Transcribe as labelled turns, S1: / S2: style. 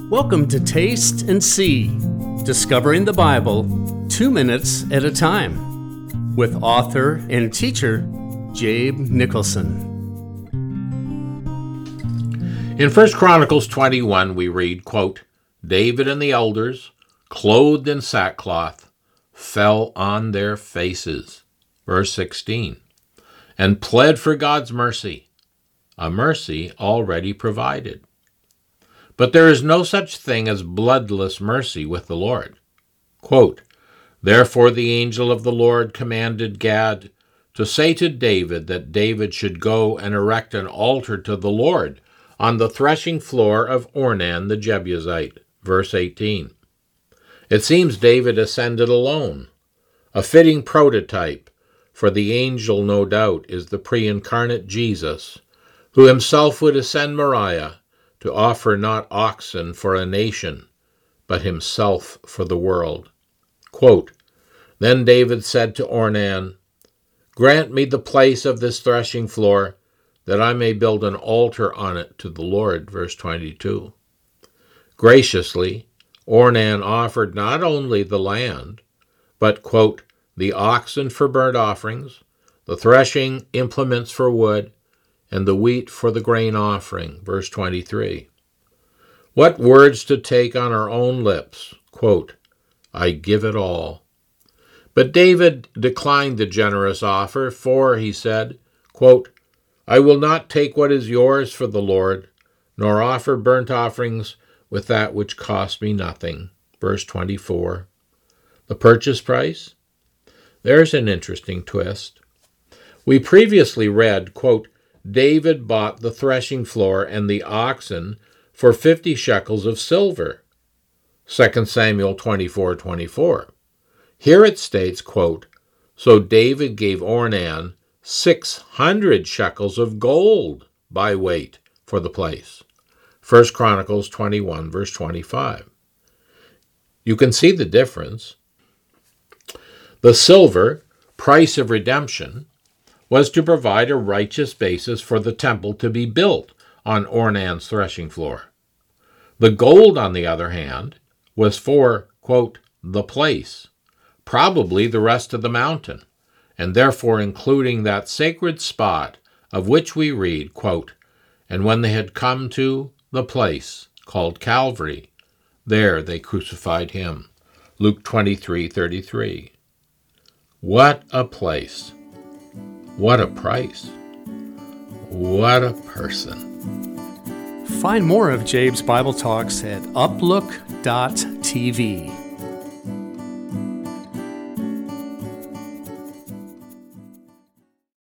S1: Welcome to Taste and See, discovering the Bible 2 minutes at a time, with author and teacher Jabe Nicholson.
S2: In 1 Chronicles 21, we read, quote, David and the elders, clothed in sackcloth, fell on their faces, verse 16, and pled for God's mercy, a mercy already provided. But there is no such thing as bloodless mercy with the Lord. Quote, Therefore the angel of the Lord commanded Gad to say to David that David should go and erect an altar to the Lord on the threshing floor of Ornan the Jebusite, verse 18. It seems David ascended alone, a fitting prototype, for the angel, no doubt, is the pre-incarnate Jesus, who himself would ascend Moriah to offer not oxen for a nation, but himself for the world. Quote, Then David said to Ornan, Grant me the place of this threshing floor, that I may build an altar on it to the Lord, verse 22. Graciously, Ornan offered not only the land, but, quote, the oxen for burnt offerings, the threshing implements for wood, and the wheat for the grain offering, verse 23. What words to take on our own lips, quote, I give it all. But David declined the generous offer, for, he said, quote, I will not take what is yours for the Lord, nor offer burnt offerings with that which cost me nothing. Verse 24. The purchase price? There's an interesting twist. We previously read, quote, David bought the threshing floor and the oxen for 50 shekels of silver. 2 Samuel 24:24. Here it states, quote, So David gave Ornan 600 shekels of gold by weight for the place. 1 Chronicles 21, verse 25. You can see the difference. The silver, price of redemption, was to provide a righteous basis for the temple to be built on Ornan's threshing floor. The gold, on the other hand, was for, quote, the place, probably the rest of the mountain, and therefore including that sacred spot of which we read, quote, And when they had come to the place called Calvary, there they crucified him. Luke 23:33. What a place. What a price. What a person.
S1: Find more of Jabe's Bible Talks at uplook.tv.